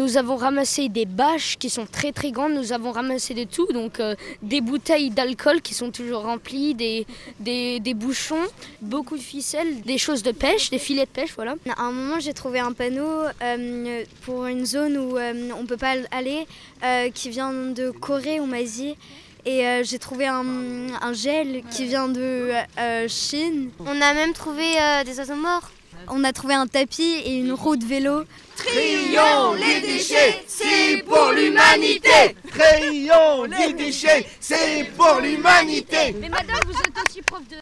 Nous avons ramassé des bâches qui sont très très grandes, nous avons ramassé de tout, donc des bouteilles d'alcool qui sont toujours remplies, des bouchons, beaucoup de ficelles, des choses de pêche, des filets de pêche, voilà. À un moment, j'ai trouvé un panneau pour une zone où on ne peut pas aller, qui vient de Corée, on m'a dit. Et j'ai trouvé un gel qui vient de Chine. On a même trouvé des oiseaux morts. On a trouvé un tapis et une roue de vélo. Trions les déchets, c'est pour l'humanité. Trions les déchets, c'est pour l'humanité. Mais madame, vous êtes aussi prof de...